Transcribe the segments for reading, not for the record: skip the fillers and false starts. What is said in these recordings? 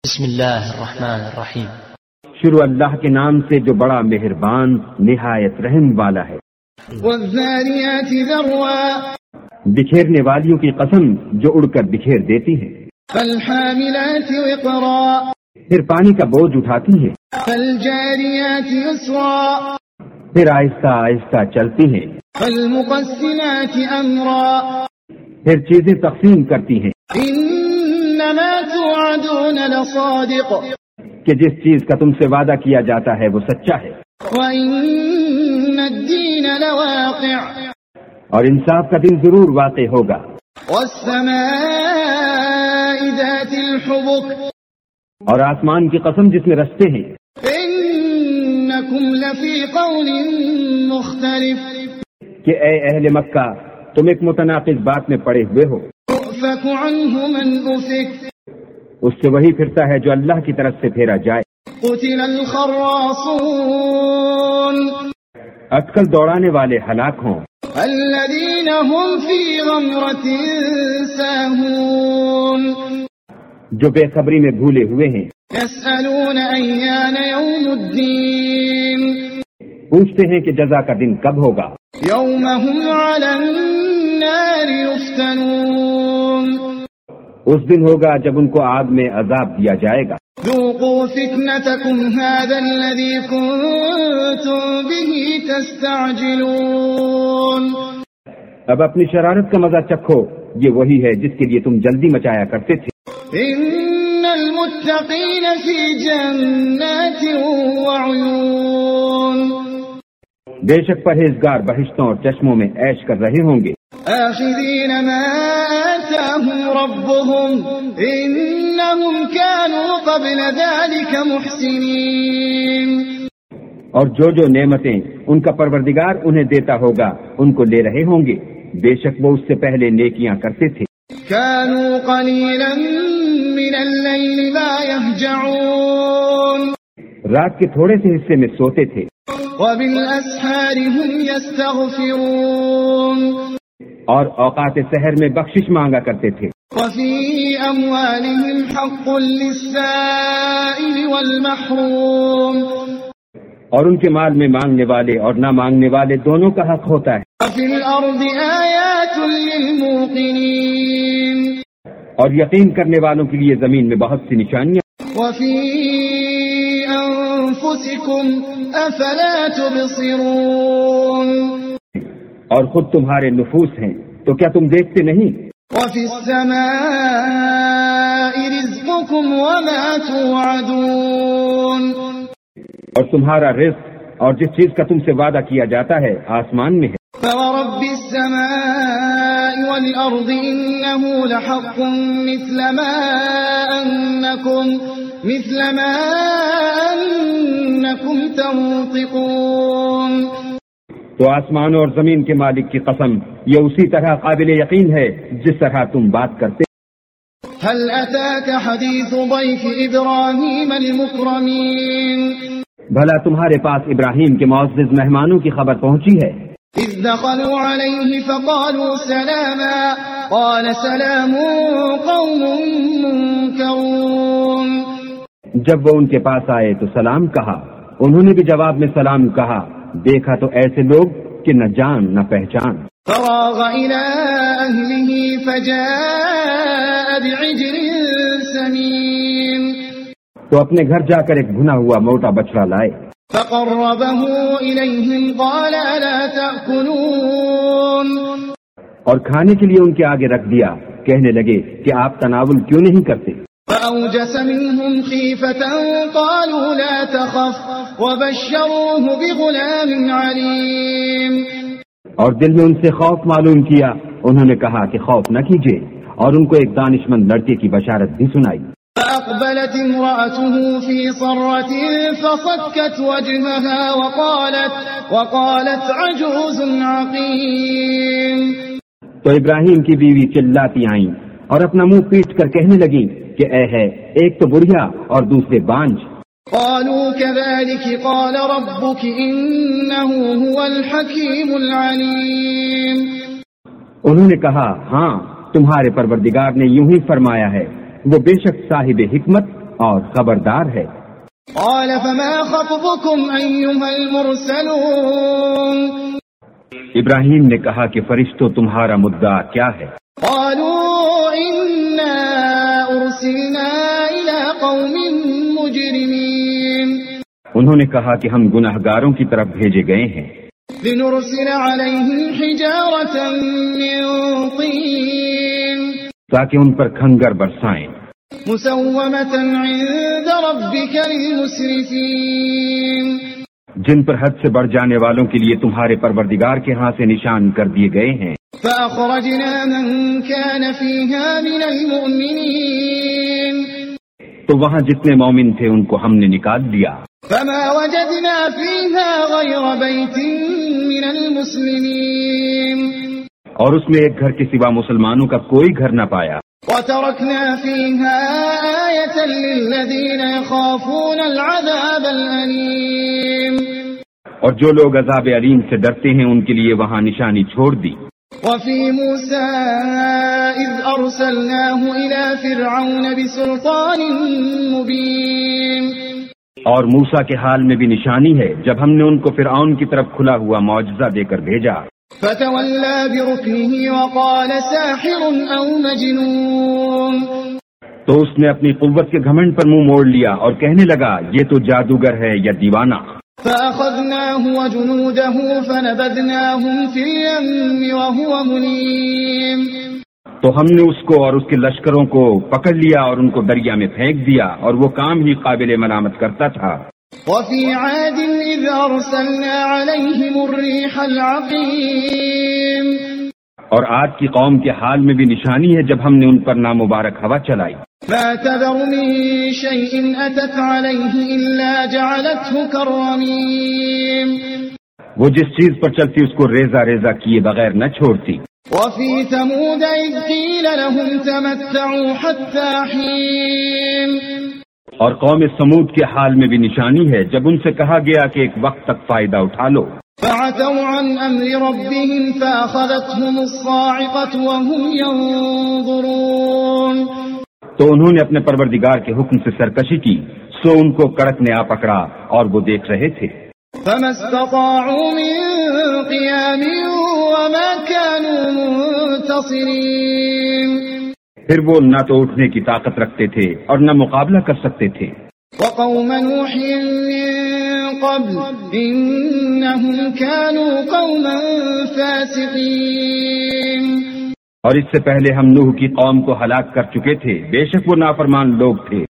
بسم اللہ الرحمن الرحیم. شروع اللہ کے نام سے جو بڑا مہربان نہایت رحم والا ہے. والذاریات ذروا، بکھیرنے والیوں کی قسم جو اڑ کر بکھیر دیتی ہیں. فالحاملات وقرا، پھر پانی کا بوجھ اٹھاتی ہیں. فالجاریات یسرا، پھر آہستہ آہستہ چلتی ہیں. فالمقسمات امرا، پھر چیزیں تقسیم کرتی ہیں. انما توعدون لصادق، کہ جس چیز کا تم سے وعدہ کیا جاتا ہے وہ سچا ہے. وان الدین لواقع، اور انصاف کا دن ضرور واقع ہوگا. والسماء ذات الحبك، اور آسمان کی قسم جس میں رستے ہیں. انکم لفی قول مختلف، کہ اے اہل مکہ تم ایک متناقض بات میں پڑے ہوئے ہو. يؤفك عنه من أفك، اس سے وہی پھرتا ہے جو اللہ کی طرف سے پھیرا جائے. قتل الخراصون، اٹکل دوڑانے والے ہلاک ہوں. الذين هم في غمرة ساهون، جو بے خبری میں بھولے ہوئے ہیں. يسألون أيان يوم الدين، پوچھتے ہیں کہ جزا کا دن کب ہوگا. يوم هم على النار يفتنون، اس دن ہوگا جب ان کو آگ میں عذاب دیا جائے گا. ذوقوا فتنتكم هذا الذي كنتم به تستعجلون، اب اپنی شرارت کا مزہ چکھو، یہ وہی ہے جس کے لیے تم جلدی مچایا کرتے تھے. ان المتقین فی جنات وعیون، بے شک پرہیزگار بہشتوں اور چشموں میں عیش کر رہے ہوں گے. آخذین ما آتاهم ربهم انهم كانوا قبل ذلك محسنین، اور جو نعمتیں ان کا پروردگار انہیں دیتا ہوگا ان کو لے رہے ہوں گے. بے شک وہ اس سے پہلے نیکیاں کرتے تھے. كانوا قليلا من الليل ما يهجعون، رات کے تھوڑے سے حصے میں سوتے تھے. وبالاسحار هم يستغفرون، اور اوقات سحر میں بخشش مانگا کرتے تھے. وفي اموالهم حق للسائل والمحروم، اور ان کے مال میں مانگنے والے اور نہ مانگنے والے دونوں کا حق ہوتا ہے. وفي الارض آیات للموقنین، اور یقین کرنے والوں کے لیے زمین میں بہت سی نشانیاں. وفي انفسکم افلا تبصرون، اور خود تمہارے نفوس ہیں تو کیا تم دیکھتے نہیں. وفي السماء رزقكم وما توعدون، اور تمہارا رزق اور جس چیز کا تم سے وعدہ کیا جاتا ہے آسمان میں ہے. فورب السماء والأرض إنه لحق مثل ما أنكم تنطقون، تو آسمان اور زمین کے مالک کی قسم یہ اسی طرح قابل یقین ہے جس طرح تم بات کرتے. هل أتاك حديث ضيف إبراهيم المكرمين، بھلا تمہارے پاس ابراہیم کے معزز مہمانوں کی خبر پہنچی ہے. إذ دخلوا عليه فقالوا سلاما، قال سلام قوم منكرون، جب وہ ان کے پاس آئے تو سلام کہا. انہوں نے بھی جواب میں سلام کہا. دیکھا تو ایسے لوگ کہ نہ جان نہ پہچان. فراغ إلى أهله فجاء بعجل سمين، تو اپنے گھر جا کر ایک بھنا ہوا موٹا بچڑا لائے. فقربه إليهم قال ألا تأكلون، اور کھانے کے لیے ان کے آگے رکھ دیا. کہنے لگے کہ آپ تناول کیوں نہیں کرتے. فأوجس منهم خيفة قالوا لا تخف وبشروه بغلام عليم، اور دل میں ان سے خوف معلوم کیا. انہوں نے کہا کہ خوف نہ کیجیے اور ان کو ایک دانشمند لڑکے کی بشارت بھی سنائی. فأقبلت امرأته في صرة فصكت وجهها وقالت عجوز عقيم، تو ابراہیم کی بیوی چلاتی آئیں اور اپنا منہ پیٹ کر کہنے لگیں کہ اے ہے ایک تو بڑھیا اور دوسرے بانج. قالوا كذلك قال ربك إنه هو الحكيم العليم، انہوں نے کہا ہاں تمہارے پروردگار نے یوں ہی فرمایا ہے، وہ بے شک صاحب حکمت اور خبردار ہے۔ قال فما خطبكم أيها المرسلون؟ ابراہیم نے کہا کہ فرشتوں تمہارا مدعا کیا ہے؟ قالوا إنا أرسلنا إلى قوم مجرمين۔ انہوں نے کہا کہ ہم گناہگاروں کی طرف بھیجے گئے ہیں، لنرسل عليهم حجارة من طين تاکہ ان پر کھنگر برسائیں، مسومة عند ربك للمسرفين، جن پر حد سے بڑھ جانے والوں کے لیے تمہارے پروردگار کے ہاں سے نشان کر دیے گئے ہیں۔ فأخرجنا من كان فيها من المؤمنين، تو وہاں جتنے مومن تھے ان کو ہم نے نکال دیا، فما وجدنا فيها غير بيت من المسلمين، اور اس میں ایک گھر کے سوا مسلمانوں کا کوئی گھر نہ پایا، وتركنا فيها آية للذين يخافون العذاب الأليم، اور جو لوگ عذاب علیم سے ڈرتے ہیں ان کے لیے وہاں نشانی چھوڑ دی۔ وفي موسى إذ أرسلناه إلى فرعون بسلطان مبين، اور موسیٰ کے حال میں بھی نشانی ہے جب ہم نے ان کو فرعون کی طرف کھلا ہوا معجزہ دے کر بھیجا، فتولى بركنه وقال ساحر أو مجنون، تو اس نے اپنی قوت کے گھمنڈ پر منہ موڑ لیا اور کہنے لگا یہ تو جادوگر ہے یا دیوانہ۔ فأخذناه وجنوده فنبذناهم في اليم وهو مليم، تو ہم نے اس کو اور اس کے لشکروں کو پکڑ لیا اور ان کو دریا میں پھینک دیا، اور وہ کام ہی قابل ملامت کرتا تھا۔ وفي عاد إذ أرسلنا عليهم الريح العقيم، اور عاد کی قوم کے حال میں بھی نشانی ہے جب ہم نے ان پر نامبارک ہوا چلائی، ما تذر من شيء أتت عليه إلا جعلته كالرميم، وہ جس چیز پر چلتی اس کو ریزہ ریزہ کیے بغیر نہ چھوڑتی۔ وفي ثمود إذ قيل لهم تمتعوا حتى حين، اور قوم سمود کے حال میں بھی نشانی ہے جب ان سے کہا گیا کہ ایک وقت تک فائدہ اٹھا لو، فعتوا عن أمر ربهم فأخذتهم الصاعقة وهم ينظرون، تو انہوں نے اپنے پروردگار کے حکم سے سرکشی کی، سو ان کو کڑک نے آ پکڑا اور وہ دیکھ رہے تھے۔ فما استطاعوا من قيام وما كانوا منتصرين، پھر وہ نہ تو اٹھنے کی طاقت رکھتے تھے اور نہ مقابلہ کر سکتے تھے۔ وقوم نوح من قبل إنهم كانوا قوما فاسقين، اور اس سے پہلے ہم نوح کی قوم کو ہلاک کر چکے تھے، بے شک وہ نافرمان لوگ تھے۔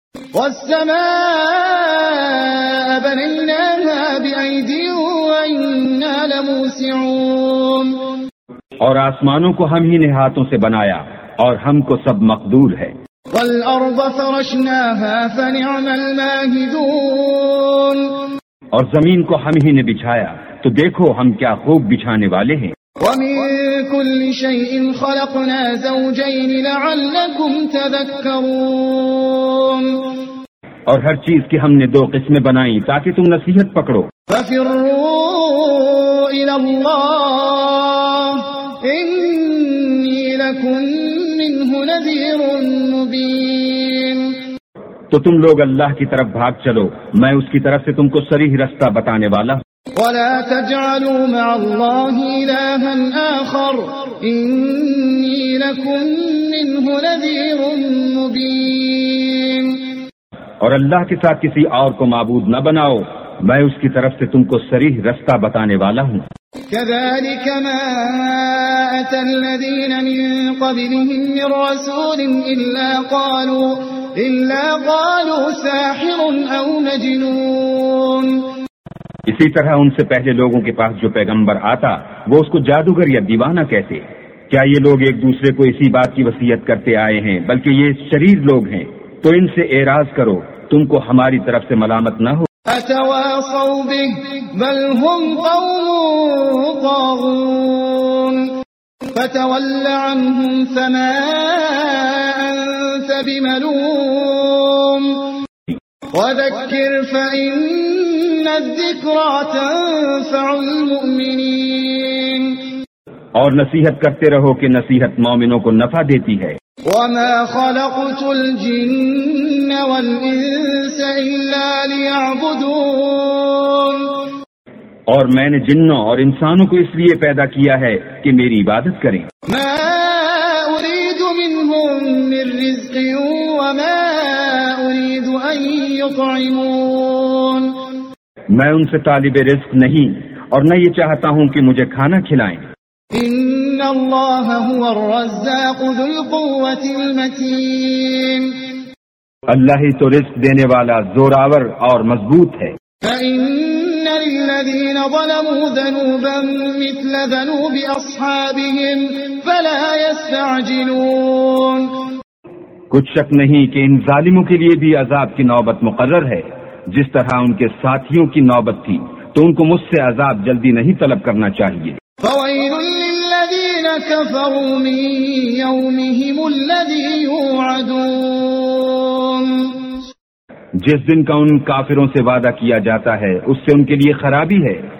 والسماء بنيناها بأيد وإنا لموسعون، اور آسمانوں کو ہم ہی نے ہاتھوں سے بنایا اور ہم کو سب مقدور ہے۔ والأرض فرشناها فنعم الماهدون، اور زمین کو ہم ہی نے بچھایا تو دیکھو ہم کیا خوب بچھانے والے ہیں۔ ومن كل شيء خلقنا زوجين لعلكم تذكرون، اور ہر چیز کی ہم نے دو قسمیں بنائیں تاکہ تم نصیحت پکڑو۔ ففروا إلى الله إني لكم منه نذير مبين، تو تم لوگ اللہ کی طرف بھاگ چلو، میں اس کی طرف سے تم کو صریح رستہ بتانے والا ہوں۔ ولا تجعلوا مع الله إلها آخر إني لكم منه نذير مبين، اور اللہ کے ساتھ کسی اور کو معبود نہ بناؤ، میں اس کی طرف سے تم کو صریح رستہ بتانے والا ہوں۔ كذلك ما أتى الذين من قبلهم من رسول إلا قالوا ساحر أو مجنون، اسی طرح ان سے پہلے لوگوں کے پاس جو پیغمبر آتا وہ اس کو جادوگر یا دیوانہ کہتے۔ کیا یہ لوگ ایک دوسرے کو اسی بات کی وصیت کرتے آئے ہیں؟ بلکہ یہ شریر لوگ ہیں، تو ان سے اعراض کرو، تم کو ہماری طرف سے ملامت نہ ہو۔ أتواصوا به بل هم قوم طاغون، فتول عنهم فما أنت بملوم، وذكر فإن الذكرى تنفع المؤمنين، اور نصیحت کرتے رہو کہ نصیحت مومنوں کو نفع دیتی ہے۔ وما خلقت الجن والإنس إلا ليعبدون اور میں نے جنوں اور انسانوں کو اس لیے پیدا کیا ہے کہ میری عبادت کریں. ما أريد منهم من رزق وما أريد أن يطعمون میں ان سے طالب رزق نہیں اور نہ یہ چاہتا ہوں کہ مجھے کھانا کھلائیں. ان اللہ هو الرزاق ذو القوة المتین اللہ ہی تو رزق دینے والا زوراور اور مضبوط ہے. فإن للذین ظلموا ذنوبا مثل ذنوب اصحابهم فلا يستعجلون کچھ شک نہیں کہ ان ظالموں کے لیے بھی عذاب کی نوبت مقرر ہے. جس طرح ان کے ساتھیوں کی نوبت تھی تو ان کو مجھ سے عذاب جلدی نہیں طلب کرنا چاہیے. فويل للذين كفروا من يومهم الذي يوعدون جس دن کا ان کافروں سے وعدہ کیا جاتا ہے اس سے ان کے لیے خرابی ہے.